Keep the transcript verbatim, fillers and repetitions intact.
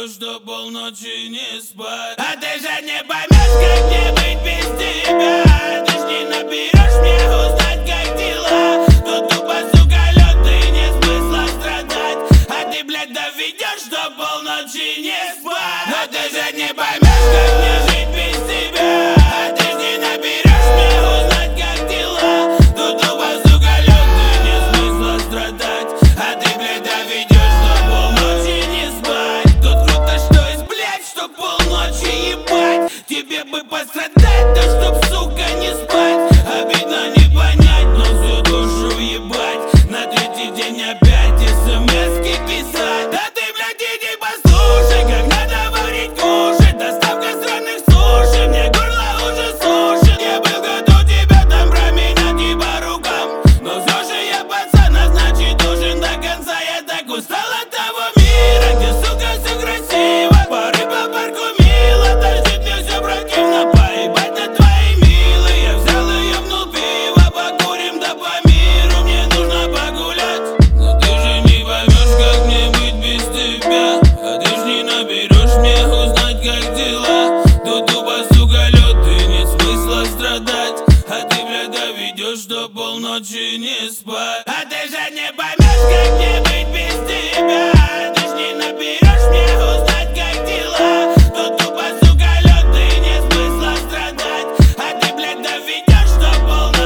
доведешь до полночи не спать. А ты же не поймешь, как мне быть без тебя. Ты ж не наберешь мне узнать, как дела. Тут тупо, сука, лёд, и нет смысла страдать. А ты, блядь, доведешь до полночи не спать. Но ты же не поймешь, как мне жить без тебя. А ты ж не наберешь мне узнать, как дела. Тут тупо, сука, лёд, и нет смысла страдать. А ты, блядь, доведешь до полночи не спать. Тут круто, что есть, блядь, что полночи ебать. Тебе бы пострадать, да чтоб, сука, не спать. Обидно не понять, но всю душу ебать. На третий день опять смс-ки писать. Да ты, блядь, иди послушай, как надо варить кушать. Доставка сраных суши, мне горло уже сушит. Я был готов тебя там променять и по рукам, но все же я пацан, а значит должен до конца. Я так устал от того мира, где, сука, все красиво. Пары по парку мило, торчит мне все противно. Поебать на твои милые, я взял и ебнул пиво. Покурим да по миру, мне нужно погулять. Но ты же не поймешь, как мне быть без тебя. А ты ж не наберешь мне узнать, как дела. Тут тупо, сука, лёд, и нет смысла страдать. А ты, блядь, доведешь до полночи не спать. А ты же не поймешь, как мне быть без тебя. Ты ж не наберешь мне узнать, как дела. Тут тупо, сука, лёд, и нет смысла страдать. А ты, блядь, доведешь до полночи.